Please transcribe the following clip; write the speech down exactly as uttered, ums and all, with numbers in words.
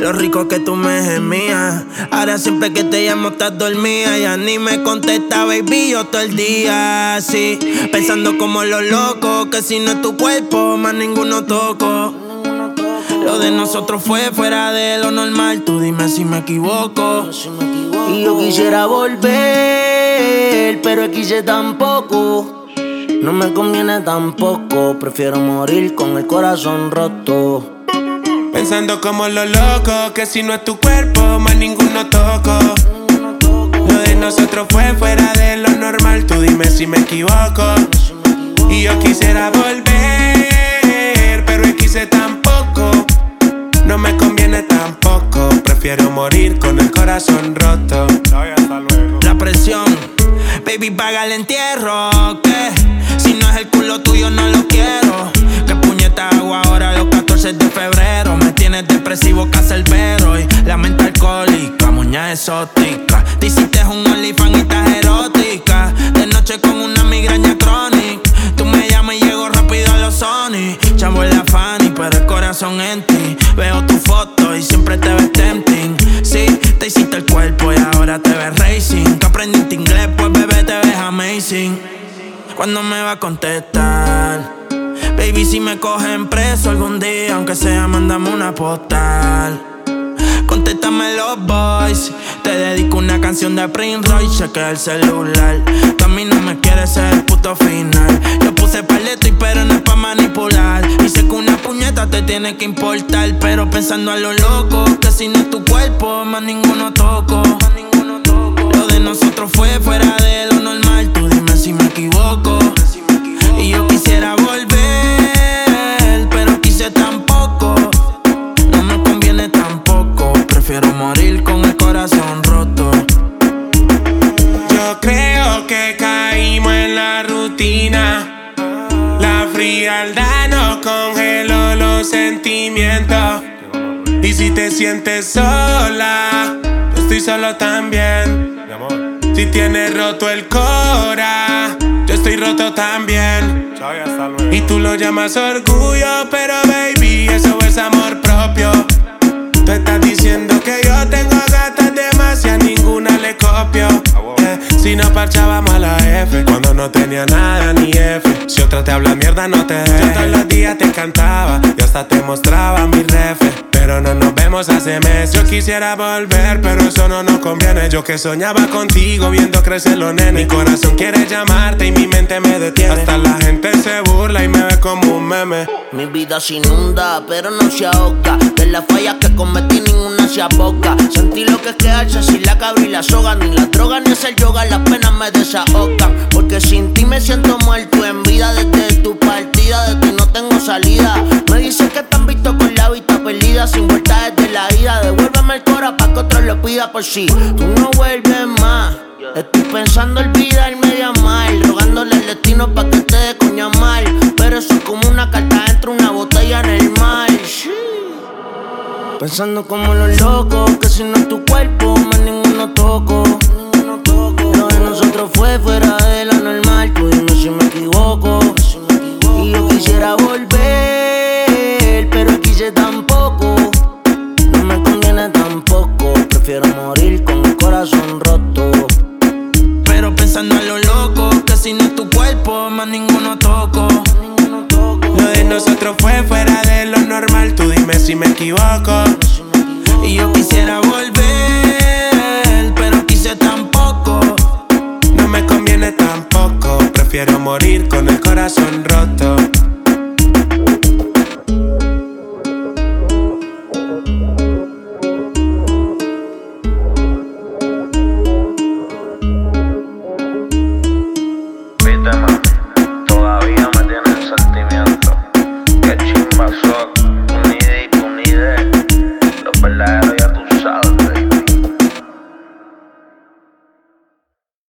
lo rico que tú me gemías. Ahora siempre que te llamo estás dormida. Ya ni me contesta, baby, yo todo el día así, pensando como los locos, que si no es tu cuerpo, más ninguno toco. Lo de nosotros fue fuera de lo normal, tú dime si me equivoco. Y yo quisiera volver, pero quise tampoco. No me conviene tampoco, prefiero morir con el corazón roto. Pensando como los locos, que si no es tu cuerpo, más ninguno toco. Lo de nosotros fue fuera de lo normal, tú dime si me equivoco. Y yo quisiera volver, pero quise tampoco. No me conviene tampoco, prefiero morir con el corazón roto. La presión, baby, paga el entierro, que si no es el culo tuyo no lo quiero. Que puñeta hago ahora los catorce de febrero. Me tienes depresivo, cacerbero y la mente alcohólica, muña exótica. Te hiciste un OnlyFans y estás erótica. De noche con una migraña crónica. Tú me llamas y llego rápido a los Sony. Chavo en la Fanny, pero el corazón en ti. Veo tu foto y siempre te ves tempting. Sí, te hiciste el cuerpo y ahora te ves racing. Que aprendiste inglés, pues bebé te ves amazing. ¿Cuándo me va a contestar? Baby, si me cogen preso algún día, aunque sea, mándame una postal. Contéstame los boys. Te dedico una canción de Prince Royce, chequea el celular. Tú a mí no me quieres ser el puto final. Yo puse paleto y pero no es pa' manipular. Y sé que una puñeta te tiene que importar, pero pensando a lo loco, que si no es tu cuerpo, más ninguno toco. Lo de nosotros fue fuera de lo normal, tú dime si me equivoco. Y yo quisiera volver, pero quise tampoco. No me conviene tampoco, prefiero morir con el corazón roto. Yo creo que caímos en la rutina. La frialdad nos congeló los sentimientos. Y si te sientes sola, yo estoy solo también. Si tienes roto el cora, yo estoy roto también. Y tú lo llamas orgullo, pero baby, eso es amor propio. Tú estás diciendo que yo tengo gatas de más y a ninguna le copio. Yeah. Si no parchábamos a la F, cuando no tenía nada ni F. Si otra te habla mierda no te dejes. Yo todos los días te cantaba y hasta te mostraba mi refe, pero no nos vemos hace meses. Yo quisiera volver, pero eso no nos conviene. Yo que soñaba contigo viendo crecer los nenes. Mi corazón quiere llamarte y mi mente me detiene. Hasta la gente se burla y me ve como un meme. Mi vida se inunda, pero no se ahoga. De las fallas que cometí ninguna se aboca. Sentí lo que es quedarse sin la cabra y la soga. Ni la droga ni hacer yoga, las penas me desahogan. Porque sin ti me siento muerto en vida. Desde tu partida, de ti no tengo salida. Me dicen que te han visto con la vista perdida, sin vuelta desde la ida. Devuélveme el cora pa' que otro lo pida por si tú no vuelves más. Estoy pensando olvidarme de amar, rogándole al destino pa' que te dé coña mal. Pero eso es como una carta dentro de una botella en el mar. Pensando como los locos, que si no es tu cuerpo, más ninguno toco. Lo de nosotros fue fuera de lo normal, tú dime si me equivoco. Y yo quisiera volver, pero quise tampoco. No me conviene tampoco, prefiero morir con el corazón roto. Pero pensando a lo loco, que si no es tu cuerpo, más ninguno toco. Lo de nosotros fue fuera de lo normal, tú dime si me equivoco. Y yo quisiera volver, pero quise tampoco. No me conviene tampoco, prefiero morir con el corazón roto.